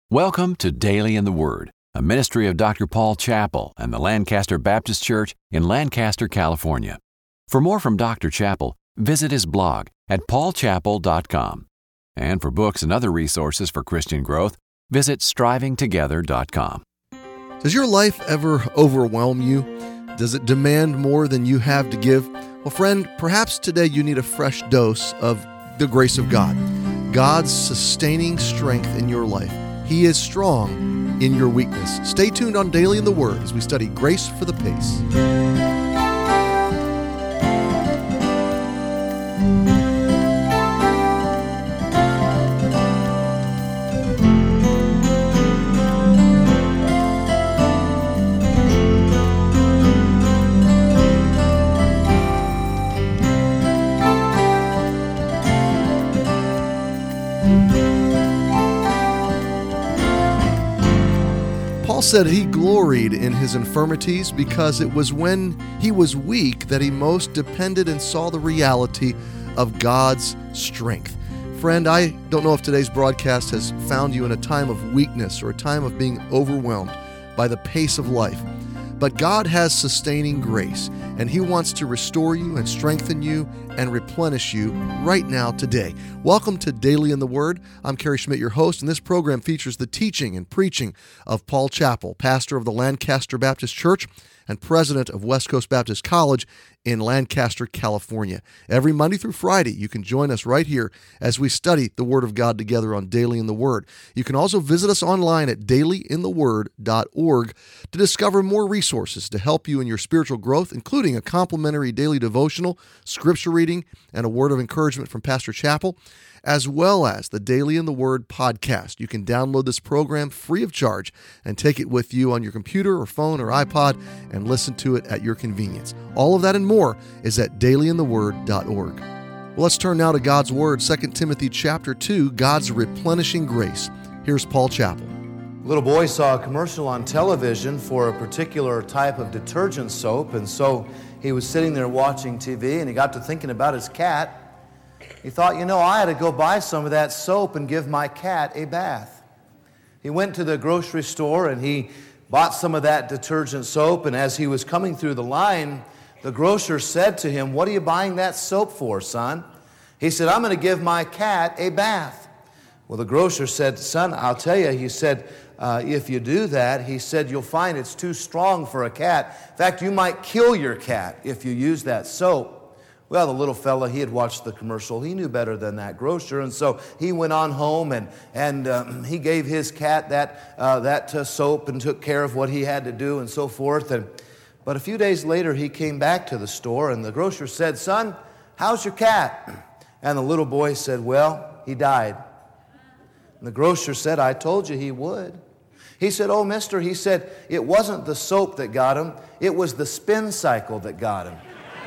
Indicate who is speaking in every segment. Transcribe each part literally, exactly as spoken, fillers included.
Speaker 1: Welcome to Daily in the Word, a ministry of Doctor Paul Chappell and the Lancaster Baptist Church in Lancaster, California. For more from Doctor Chappell, visit his blog at paul chappell dot com. And for books and other resources for Christian growth, visit striving together dot com.
Speaker 2: Does your life ever overwhelm you? Does it demand more than you have to give? Well, friend, perhaps today you need a fresh dose of the grace of God, God's sustaining strength in your life. He is strong in your weakness. Stay tuned on Daily in the Word as we study Grace for the Pace. Paul said he gloried in his infirmities because it was when he was weak that he most depended and saw the reality of God's strength. Friend, I don't know if today's broadcast has found you in a time of weakness or a time of being overwhelmed by the pace of life, but God has sustaining grace, and He wants to restore you and strengthen you and replenish you right now today. Welcome to Daily in the Word. I'm Kerry Schmidt, your host, and this program features the teaching and preaching of Paul Chappell, pastor of the Lancaster Baptist Church and president of West Coast Baptist College in Lancaster, California. Every Monday through Friday, you can join us right here as we study the Word of God together on Daily in the Word. You can also visit us online at daily in the word dot org to discover more resources to help you in your spiritual growth, including a complimentary daily devotional, scripture reading, and a word of encouragement from Pastor Chappell, as well as the Daily in the Word podcast. You can download this program free of charge and take it with you on your computer or phone or iPod and listen to it at your convenience. All of that and more is at daily in the word dot org. Well, let's turn now to God's Word, Second Timothy chapter two, God's replenishing grace. Here's Paul Chappell.
Speaker 3: A little boy saw a commercial on television for a particular type of detergent soap, and so he was sitting there watching T V, and he got to thinking about his cat. He thought, you know, I had to go buy some of that soap and give my cat a bath. He went to the grocery store and he bought some of that detergent soap, and as he was coming through the line, the grocer said to him, "What are you buying that soap for, son?" He said, "I'm going to give my cat a bath." Well, the grocer said, "Son, I'll tell you," he said, uh, "if you do that," he said, "you'll find it's too strong for a cat. In fact, you might kill your cat if you use that soap." Well, the little fella, he had watched the commercial. He knew better than that grocer, and so he went on home and and um, he gave his cat that uh, that uh, soap and took care of what he had to do and so forth. And but a few days later, he came back to the store, and the grocer said, "Son, how's your cat?" And the little boy said, "Well, he died." And the grocer said, "I told you he would." He said, "Oh, mister," he said, "it wasn't the soap that got him. It was the spin cycle that got him."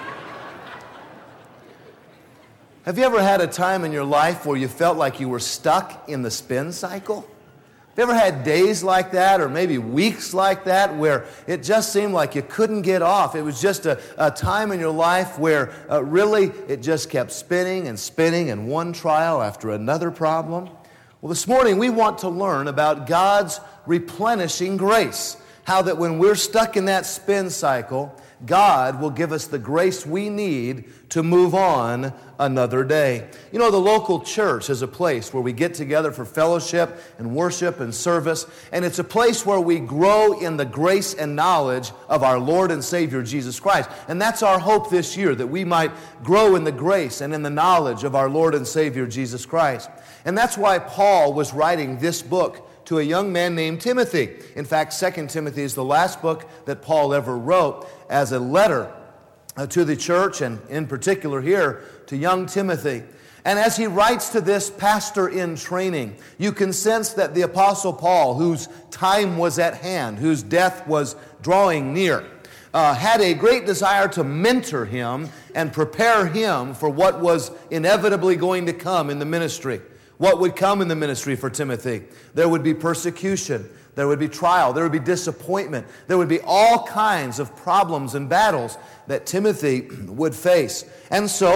Speaker 3: Have you ever had a time in your life where you felt like you were stuck in the spin cycle? Have you ever had days like that, or maybe weeks like that, where it just seemed like you couldn't get off? It was just a, a time in your life where uh, really it just kept spinning and spinning, and one trial after another problem. Well, this morning we want to learn about God's replenishing grace. How that when we're stuck in that spin cycle, God will give us the grace we need to move on another day. You know, the local church is a place where we get together for fellowship and worship and service, and it's a place where we grow in the grace and knowledge of our Lord and Savior Jesus Christ. And that's our hope this year, that we might grow in the grace and in the knowledge of our Lord and Savior Jesus Christ. And that's why Paul was writing this book to a young man named Timothy. In fact, Second Timothy is the last book that Paul ever wrote as a letter uh, to the church, and in particular here to young Timothy. And as he writes to this pastor in training, you can sense that the Apostle Paul, whose time was at hand, whose death was drawing near, uh, had a great desire to mentor him and prepare him for what was inevitably going to come in the ministry. What would come in the ministry for Timothy? There would be persecution. There would be trial. There would be disappointment. There would be all kinds of problems and battles that Timothy would face. And so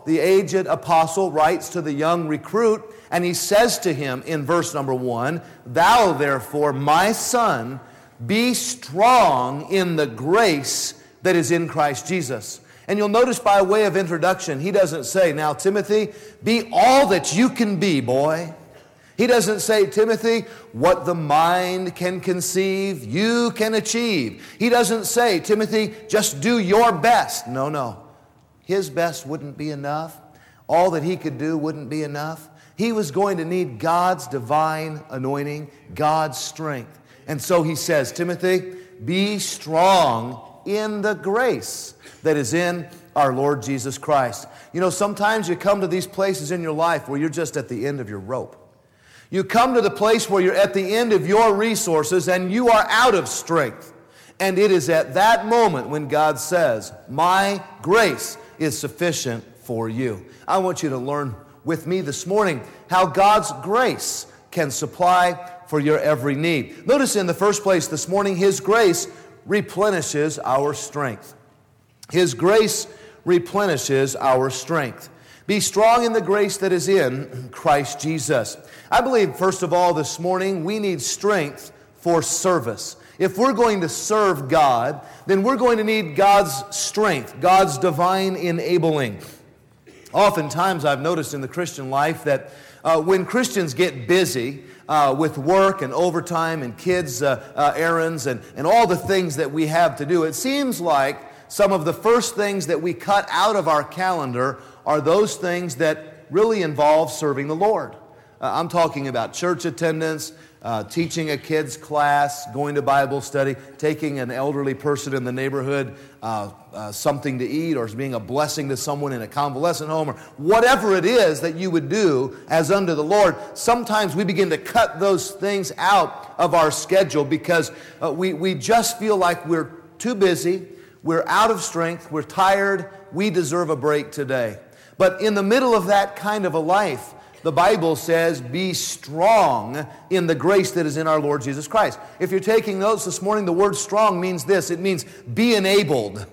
Speaker 3: the aged apostle, writes to the young recruit, and he says to him in verse number one, "Thou therefore, my son, be strong in the grace that is in Christ Jesus." And you'll notice by way of introduction, he doesn't say, "Now, Timothy, be all that you can be, boy." He doesn't say, "Timothy, what the mind can conceive, you can achieve." He doesn't say, "Timothy, just do your best." No, no. His best wouldn't be enough. All that he could do wouldn't be enough. He was going to need God's divine anointing, God's strength. And so he says, "Timothy, be strong in the grace that is in our Lord Jesus Christ." You know, sometimes you come to these places in your life where you're just at the end of your rope. You come to the place where you're at the end of your resources and you are out of strength. And it is at that moment when God says, "My grace is sufficient for you." I want you to learn with me this morning how God's grace can supply for your every need. Notice in the first place this morning, His grace replenishes our strength. His grace replenishes our strength. Be strong in the grace that is in Christ Jesus. I believe, first of all, this morning, we need strength for service. If we're going to serve God, then we're going to need God's strength, God's divine enabling. Oftentimes, I've noticed in the Christian life that uh, when Christians get busy uh, with work and overtime and kids' uh, uh, errands and, and all the things that we have to do, it seems like some of the first things that we cut out of our calendar are those things that really involve serving the Lord. Uh, I'm talking about church attendance, uh, teaching a kid's class, going to Bible study, taking an elderly person in the neighborhood uh, uh, something to eat, or being a blessing to someone in a convalescent home, or whatever it is that you would do as unto the Lord. Sometimes we begin to cut those things out of our schedule because uh, we, we just feel like we're too busy, we're out of strength, we're tired, we deserve a break today. But in the middle of that kind of a life, the Bible says, "Be strong in the grace that is in our Lord Jesus Christ." If you're taking notes this morning, the word strong means this. It means be enabled.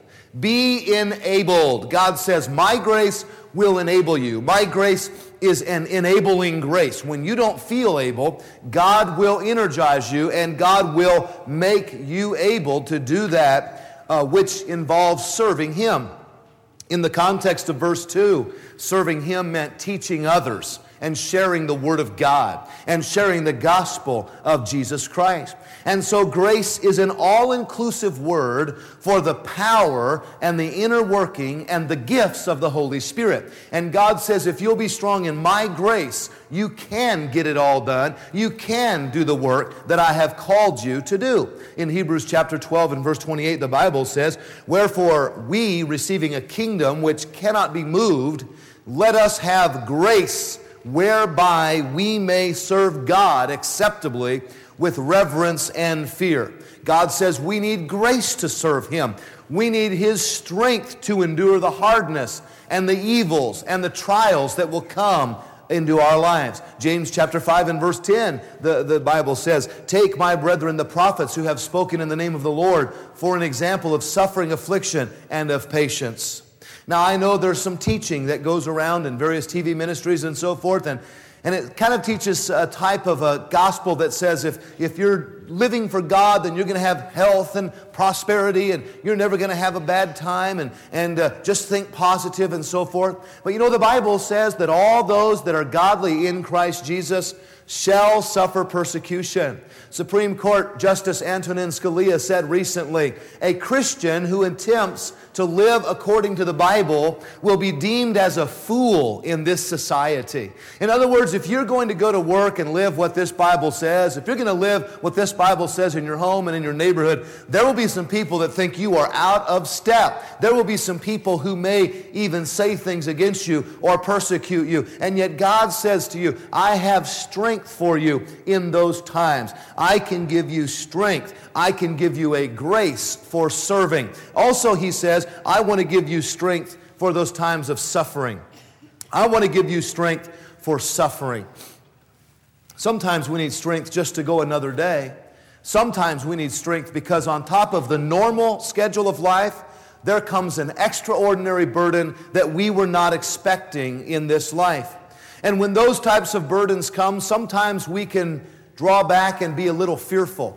Speaker 3: Be enabled. God says, "My grace will enable you." My grace is an enabling grace. When you don't feel able, God will energize you, and God will make you able to do that uh, which involves serving Him. In the context of verse two, serving Him meant teaching others and sharing the Word of God and sharing the gospel of Jesus Christ. And so grace is an all-inclusive word for the power and the inner working and the gifts of the Holy Spirit. And God says, if you'll be strong in my grace, you can get it all done. You can do the work that I have called you to do. In Hebrews chapter twelve and verse twenty-eight, the Bible says, "Wherefore we, receiving a kingdom which cannot be moved, let us have grace whereby we may serve God acceptably with reverence and fear." God says we need grace to serve Him. We need His strength to endure the hardness and the evils and the trials that will come into our lives. James chapter five and verse ten, the, the Bible says, "Take, my brethren, the prophets who have spoken in the name of the Lord for an example of suffering, affliction, and of patience." Now, I know there's some teaching that goes around in various T V ministries and so forth, and, and it kind of teaches a type of a gospel that says if, if you're living for God, then you're going to have health and prosperity, and you're never going to have a bad time, and, and uh, just think positive and so forth. But you know, the Bible says that all those that are godly in Christ Jesus shall suffer persecution. Supreme Court Justice Antonin Scalia said recently, "A Christian who attempts to live according to the Bible will be deemed as a fool in this society." In other words, if you're going to go to work and live what this Bible says, if you're going to live what this Bible says in your home and in your neighborhood, there will be some people that think you are out of step. There will be some people who may even say things against you or persecute you. And yet God says to you, "I have strength for you in those times. I can give you strength. I can give you a grace for serving." Also, He says, "I want to give you strength for those times of suffering." I want to give you strength for suffering. Sometimes we need strength just to go another day. Sometimes we need strength because on top of the normal schedule of life, there comes an extraordinary burden that we were not expecting in this life. And when those types of burdens come, sometimes we can draw back and be a little fearful.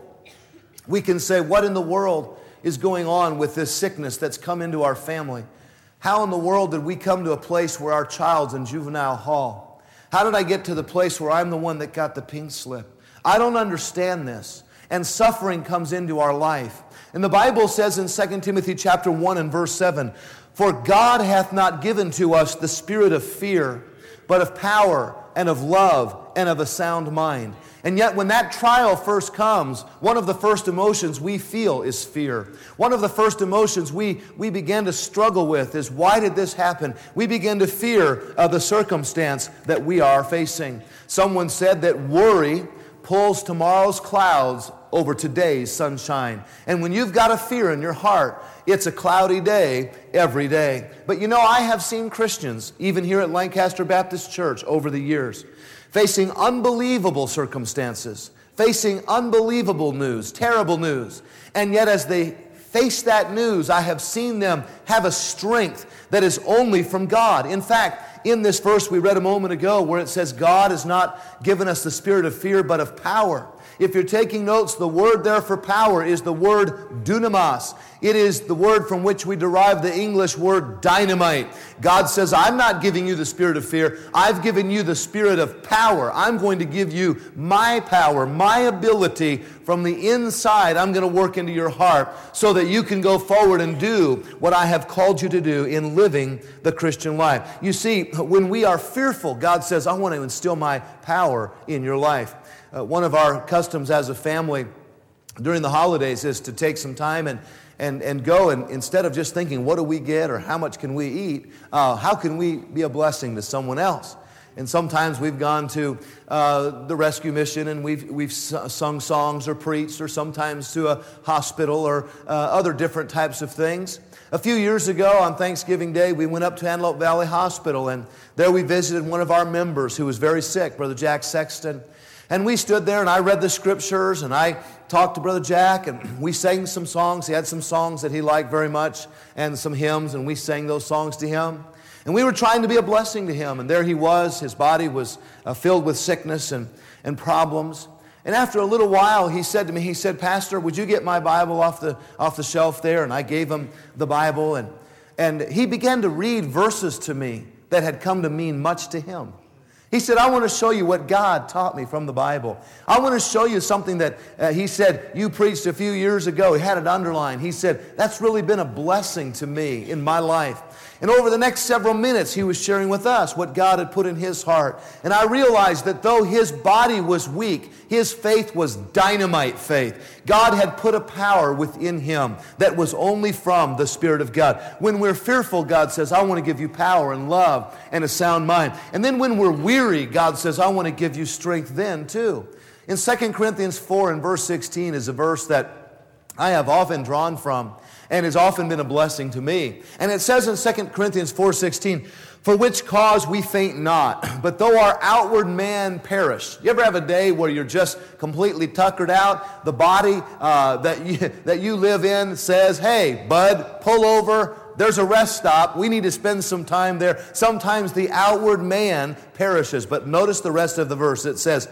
Speaker 3: We can say, what in the world is going on with this sickness that's come into our family? How in the world did we come to a place where our child's in juvenile hall? How did I get to the place where I'm the one that got the pink slip? I don't understand this. And suffering comes into our life. And the Bible says in Second Timothy chapter one and verse seven, "For God hath not given to us the spirit of fear, but of power and of love and of a sound mind." And yet when that trial first comes, one of the first emotions we feel is fear. One of the first emotions we, we begin to struggle with is, why did this happen? We begin to fear uh, the circumstance that we are facing. Someone said that worry pulls tomorrow's clouds over today's sunshine. And when you've got a fear in your heart, it's a cloudy day every day. But you know, I have seen Christians, even here at Lancaster Baptist Church over the years, facing unbelievable circumstances, facing unbelievable news, terrible news. And yet as they face that news, I have seen them have a strength that is only from God. In fact, in this verse we read a moment ago where it says, God has not given us the spirit of fear, but of power. If you're taking notes, the word there for power is the word dunamis. It is the word from which we derive the English word dynamite. God says, I'm not giving you the spirit of fear. I've given you the spirit of power. I'm going to give you my power, my ability from the inside. I'm going to work into your heart so that you can go forward and do what I have called you to do in living the Christian life. You see, when we are fearful, God says, I want to instill my power in your life. Uh, one of our customs as a family during the holidays is to take some time and and and go and instead of just thinking, what do we get or how much can we eat, uh, how can we be a blessing to someone else? And sometimes we've gone to uh, the rescue mission and we've we've sung songs or preached, or sometimes to a hospital or uh, other different types of things. A few years ago on Thanksgiving Day, we went up to Antelope Valley Hospital, and there we visited one of our members who was very sick, Brother Jack Sexton. And we stood there and I read the scriptures and I talked to Brother Jack and we sang some songs. He had some songs that he liked very much and some hymns, and we sang those songs to him. And we were trying to be a blessing to him. And there he was. His body was uh, filled with sickness and, and problems. And after a little while, he said to me, he said, Pastor, would you get my Bible off the off the shelf there? And I gave him the Bible. And, and he began to read verses to me that had come to mean much to him. He said, I want to show you what God taught me from the Bible. I want to show you something that uh, he said you preached a few years ago. He had it underlined. He said, that's really been a blessing to me in my life. And over the next several minutes, he was sharing with us what God had put in his heart. And I realized that though his body was weak, his faith was dynamite faith. God had put a power within him that was only from the Spirit of God. When we're fearful, God says, I want to give you power and love and a sound mind. And then when we're weary, God says, I want to give you strength then too. In Second Corinthians four and verse sixteen is a verse that I have often drawn from and has often been a blessing to me. And it says in Second Corinthians four sixteen, for which cause we faint not, but though our outward man perish. You ever have a day where you're just completely tuckered out? The body uh, that, you, that you live in says, hey, bud, pull over. There's a rest stop. We need to spend some time there. Sometimes the outward man perishes. But notice the rest of the verse. It says,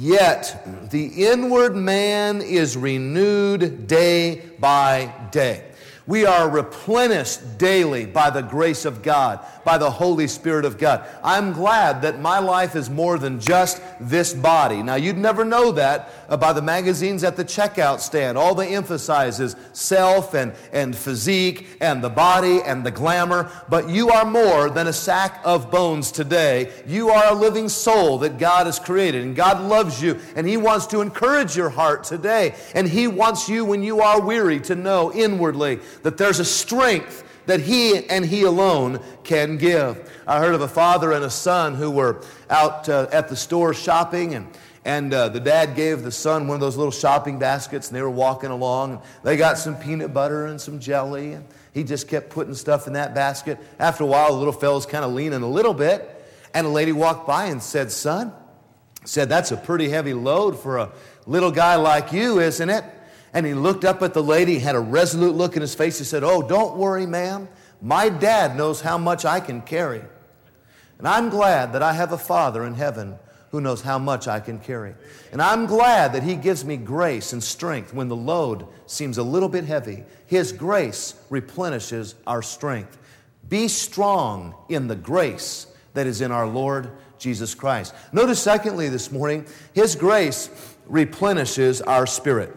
Speaker 3: yet the inward man is renewed day by day. We are replenished daily by the grace of God, by the Holy Spirit of God. I'm glad that my life is more than just this body. Now, you'd never know that uh, by the magazines at the checkout stand. All they emphasize is self and, and physique and the body and the glamour. But you are more than a sack of bones today. You are a living soul that God has created. And God loves you. And He wants to encourage your heart today. And He wants you, when you are weary, to know inwardly that there's a strength that He and He alone can give. I heard of a father and a son who were out uh, at the store shopping, and and uh, the dad gave the son one of those little shopping baskets, and they were walking along. And they got some peanut butter and some jelly, and he just kept putting stuff in that basket. After a while, the little fellow's kind of leaning a little bit, and a lady walked by and said, son, said, that's a pretty heavy load for a little guy like you, isn't it? And he looked up at the lady, he had a resolute look in his face. He said, "Oh, don't worry, ma'am. My dad knows how much I can carry. And I'm glad that I have a Father in heaven who knows how much I can carry. And I'm glad that He gives me grace and strength when the load seems a little bit heavy. His grace replenishes our strength. Be strong in the grace that is in our Lord Jesus Christ." Notice secondly this morning, His grace replenishes our spirit.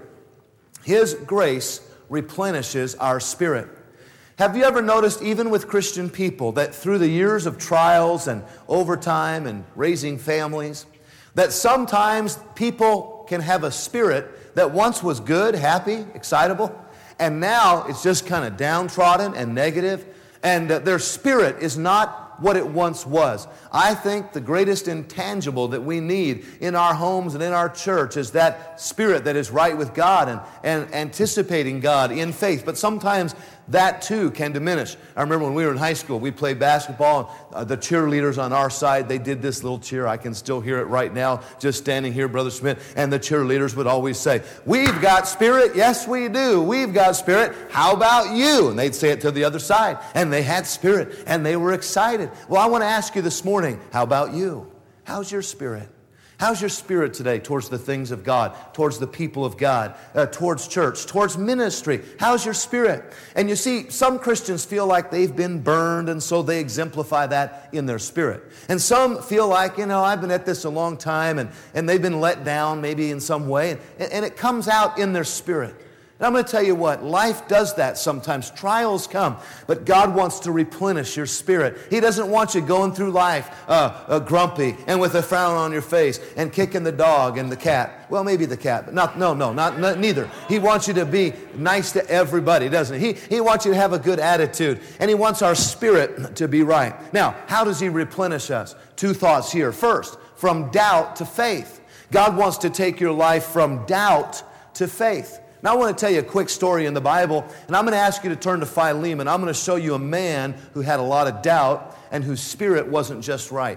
Speaker 3: His grace replenishes our spirit. Have you ever noticed, even with Christian people, that through the years of trials and overtime and raising families, that sometimes people can have a spirit that once was good, happy, excitable, and now it's just kind of downtrodden and negative, and uh, their spirit is not what it once was. I think the greatest intangible that we need in our homes and in our church is that spirit that is right with God and, and anticipating God in faith. But sometimes that too can diminish. I remember when we were in high school, we played basketball. Uh, the cheerleaders on our side, they did this little cheer. I can still hear it right now, just standing here, Brother Smith. And the cheerleaders would always say, "We've got spirit." "Yes, we do. We've got spirit. How about you?" And they'd say it to the other side. And they had spirit, and they were excited. Well, I want to ask you this morning, how about you? How's your spirit? How's your spirit today towards the things of God, towards the people of God, uh, towards church, towards ministry? How's your spirit? And you see, some Christians feel like they've been burned, and so they exemplify that in their spirit. And some feel like, you know, I've been at this a long time, and, and they've been let down maybe in some way, and, and it comes out in their spirit. And I'm going to tell you what, life does that sometimes. Trials come, but God wants to replenish your spirit. He doesn't want you going through life uh, uh, grumpy and with a frown on your face and kicking the dog and the cat. Well, maybe the cat, but not, no, no, not, not neither. He wants you to be nice to everybody, doesn't he? He, he wants you to have a good attitude, and He wants our spirit to be right. Now, how does He replenish us? Two thoughts here. First, from doubt to faith. God wants to take your life from doubt to faith. Now I want to tell you a quick story in the Bible, and I'm going to ask you to turn to Philemon. I'm going to show you a man who had a lot of doubt and whose spirit wasn't just right.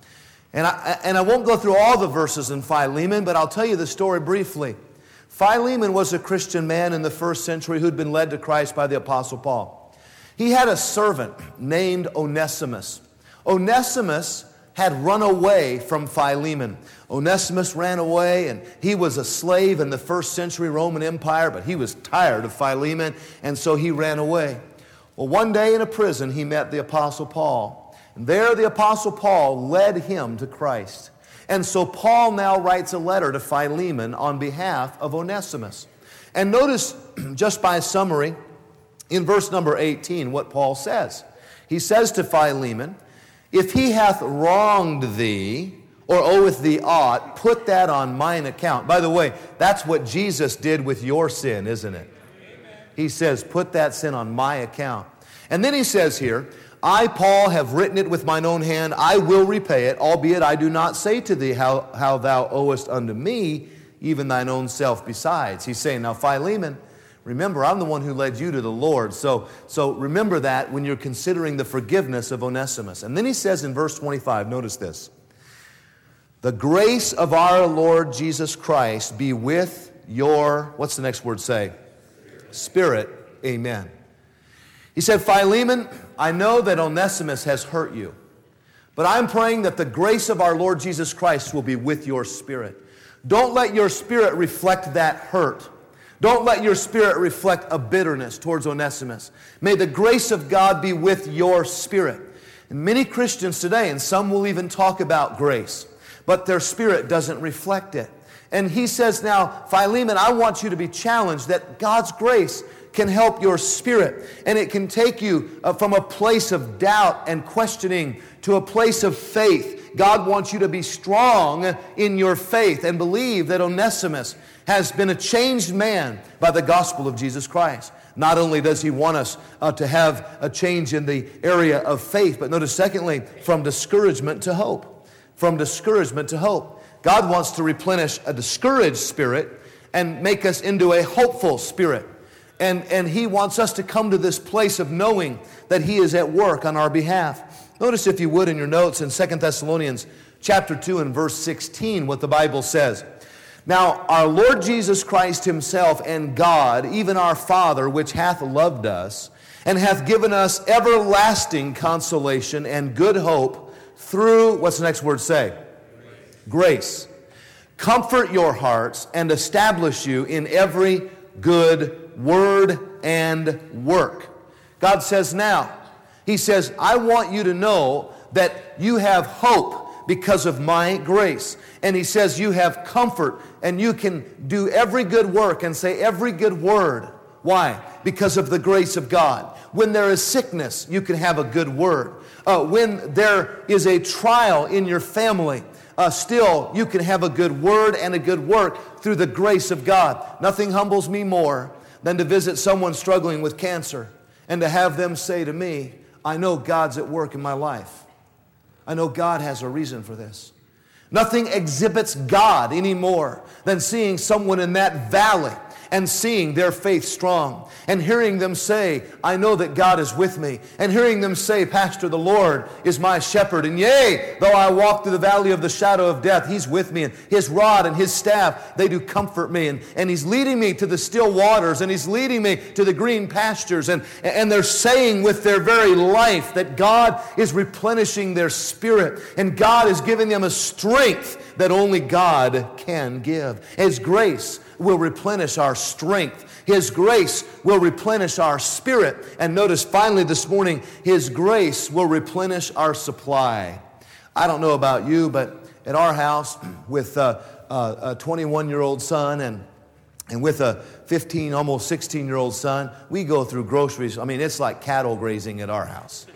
Speaker 3: And I, and I won't go through all the verses in Philemon, but I'll tell you the story briefly. Philemon was a Christian man in the first century who'd been led to Christ by the Apostle Paul. He had a servant named Onesimus. Onesimus had run away from Philemon. Onesimus ran away, and he was a slave in the first century Roman Empire, but he was tired of Philemon, and so he ran away. Well, one day in a prison, he met the Apostle Paul. And there the Apostle Paul led him to Christ. And so Paul now writes a letter to Philemon on behalf of Onesimus. And notice, just by summary, in verse number eighteen, what Paul says. He says to Philemon, "If he hath wronged thee, or oweth thee aught, put that on mine account." By the way, that's what Jesus did with your sin, isn't it? Amen. He says, put that sin on my account. And then he says here, "I, Paul, have written it with mine own hand. I will repay it, albeit I do not say to thee how, how thou owest unto me, even thine own self besides." He's saying, now Philemon, remember, I'm the one who led you to the Lord. So, so remember that when you're considering the forgiveness of Onesimus. And then he says in verse twenty-five, notice this. "The grace of our Lord Jesus Christ be with your," what's the next word say? Spirit. Amen. He said, "Philemon, I know that Onesimus has hurt you, but I'm praying that the grace of our Lord Jesus Christ will be with your spirit. Don't let your spirit reflect that hurt. Don't let your spirit reflect a bitterness towards Onesimus. May the grace of God be with your spirit." And many Christians today, and some will even talk about grace, but their spirit doesn't reflect it. And he says now, Philemon, I want you to be challenged that God's grace can help your spirit. And it can take you uh, from a place of doubt and questioning to a place of faith. God wants you to be strong in your faith and believe that Onesimus has been a changed man by the gospel of Jesus Christ. Not only does he want us uh, to have a change in the area of faith, but notice secondly, from discouragement to hope. From discouragement to hope. God wants to replenish a discouraged spirit and make us into a hopeful spirit. And, and He wants us to come to this place of knowing that He is at work on our behalf. Notice, if you would, in your notes in Second Thessalonians chapter two and verse sixteen, what the Bible says. Now, our Lord Jesus Christ himself and God, even our Father, which hath loved us, and hath given us everlasting consolation and good hope through, what's the next word say? Grace. Grace. Comfort your hearts and establish you in every good word and work. God says now, he says, I want you to know that you have hope because of my grace. And he says you have comfort and you can do every good work and say every good word. Why? Because of the grace of God. When there is sickness, you can have a good word. Uh, when there is a trial in your family, uh, still you can have a good word and a good work through the grace of God. Nothing humbles me more than to visit someone struggling with cancer and to have them say to me, I know God's at work in my life. I know God has a reason for this. Nothing exhibits God any more than seeing someone in that valley and seeing their faith strong and hearing them say, I know that God is with me, and hearing them say, Pastor, the Lord is my shepherd, and yea, though I walk through the valley of the shadow of death, He's with me, and His rod and His staff, they do comfort me, and, and He's leading me to the still waters, and He's leading me to the green pastures, and, and they're saying with their very life that God is replenishing their spirit, and God is giving them a strength that only God can give. His grace will replenish our strength. His grace will replenish our spirit. And notice finally this morning, His grace will replenish our supply. I don't know about you, but at our house with a, a, a twenty-one-year-old son and and with a fifteen, almost sixteen-year-old son, we go through groceries. I mean, it's like cattle grazing at our house.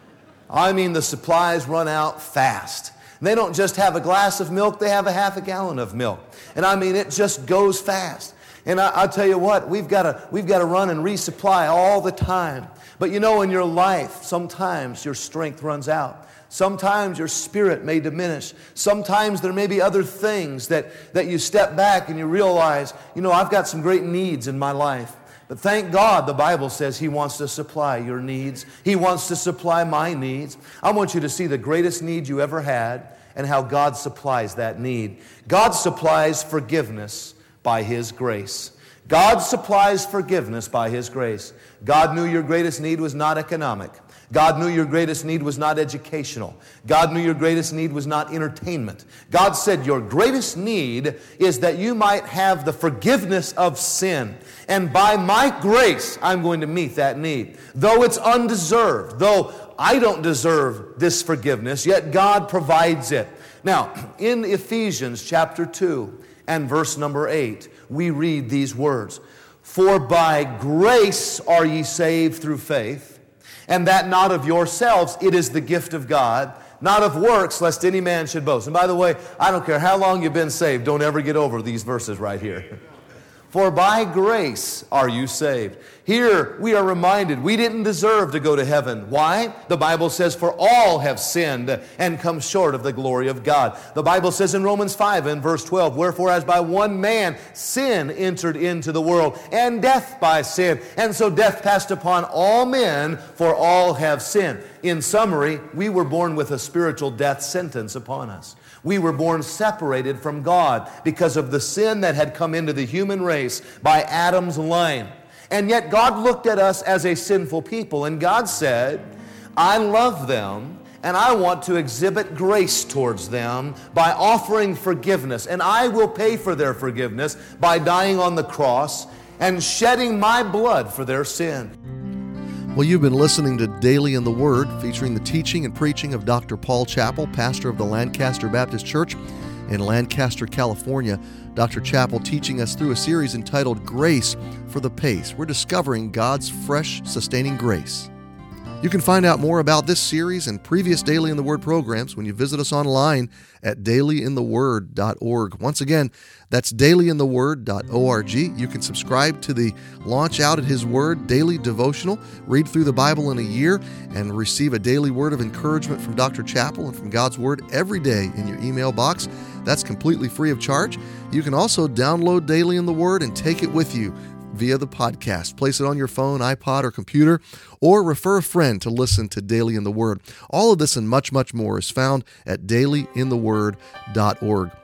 Speaker 3: I mean, the supplies run out fast. They don't just have a glass of milk, they have a half a gallon of milk. And I mean, it just goes fast. And I, I'll tell you what, we've got to we've got to run and resupply all the time. But you know, in your life, sometimes your strength runs out. Sometimes your spirit may diminish. Sometimes there may be other things that, that you step back and you realize, you know, I've got some great needs in my life. But thank God the Bible says He wants to supply your needs. He wants to supply my needs. I want you to see the greatest need you ever had and how God supplies that need. God supplies forgiveness by His grace. God supplies forgiveness by His grace. God knew your greatest need was not economic. God knew your greatest need was not educational. God knew your greatest need was not entertainment. God said your greatest need is that you might have the forgiveness of sin. And by my grace, I'm going to meet that need. Though it's undeserved, though I don't deserve this forgiveness, yet God provides it. Now, in Ephesians chapter two and verse number eight, we read these words, For by grace are ye saved through faith, and that not of yourselves, it is the gift of God, not of works, lest any man should boast. And by the way, I don't care how long you've been saved, don't ever get over these verses right here. For by grace are you saved. Here we are reminded we didn't deserve to go to heaven. Why? The Bible says, for all have sinned and come short of the glory of God. The Bible says in Romans five and verse twelve, Wherefore as by one man sin entered into the world, and death by sin. And so death passed upon all men, for all have sinned. In summary, we were born with a spiritual death sentence upon us. We were born separated from God because of the sin that had come into the human race by Adam's line. And yet God looked at us as a sinful people, and God said, I love them, and I want to exhibit grace towards them by offering forgiveness. And I will pay for their forgiveness by dying on the cross and shedding my blood for their sin.
Speaker 2: Well, you've been listening to Daily in the Word, featuring the teaching and preaching of Doctor Paul Chappell, pastor of the Lancaster Baptist Church in Lancaster, California. Doctor Chappell teaching us through a series entitled Grace for the Pace. We're discovering God's fresh, sustaining grace. You can find out more about this series and previous Daily in the Word programs when you visit us online at daily in the word dot org. Once again, that's daily in the word dot org. You can subscribe to the Launch Out at His Word daily devotional, read through the Bible in a year, and receive a daily word of encouragement from Doctor Chappell and from God's Word every day in your email box. That's completely free of charge. You can also download Daily in the Word and take it with you via the podcast. Place it on your phone, iPod, or computer, or refer a friend to listen to Daily in the Word. All of this and much, much more is found at daily in the word dot org.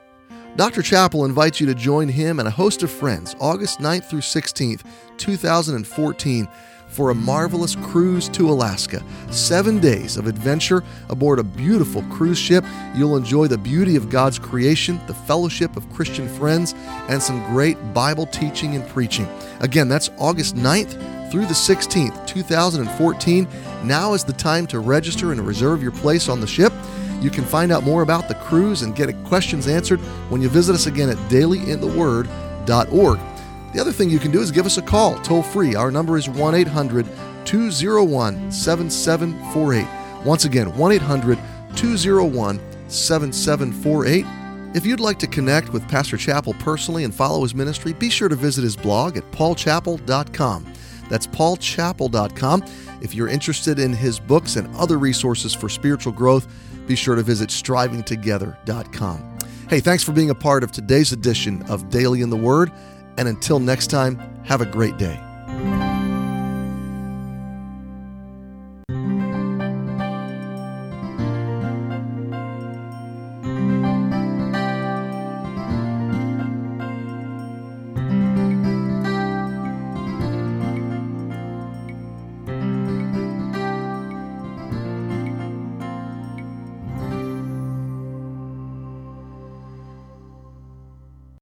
Speaker 2: Doctor Chappell invites you to join him and a host of friends August ninth through sixteenth, two thousand fourteen, for a marvelous cruise to Alaska. Seven days of adventure aboard a beautiful cruise ship. You'll enjoy the beauty of God's creation, the fellowship of Christian friends, and some great Bible teaching and preaching. Again, that's August ninth through the sixteenth, two thousand fourteen. Now is the time to register and reserve your place on the ship. You can find out more about the cruise and get questions answered when you visit us again at daily in the word dot org. The other thing you can do is give us a call, toll free. Our number is one eight hundred two oh one seven seven four eight. Once again, one eight hundred two oh one seven seven four eight. If you'd like to connect with Pastor Chappell personally and follow his ministry, be sure to visit his blog at paul chappell dot com. That's paul chappell dot com. If you're interested in his books and other resources for spiritual growth, be sure to visit striving together dot com. Hey, thanks for being a part of today's edition of Daily in the Word. And until next time, have a great day.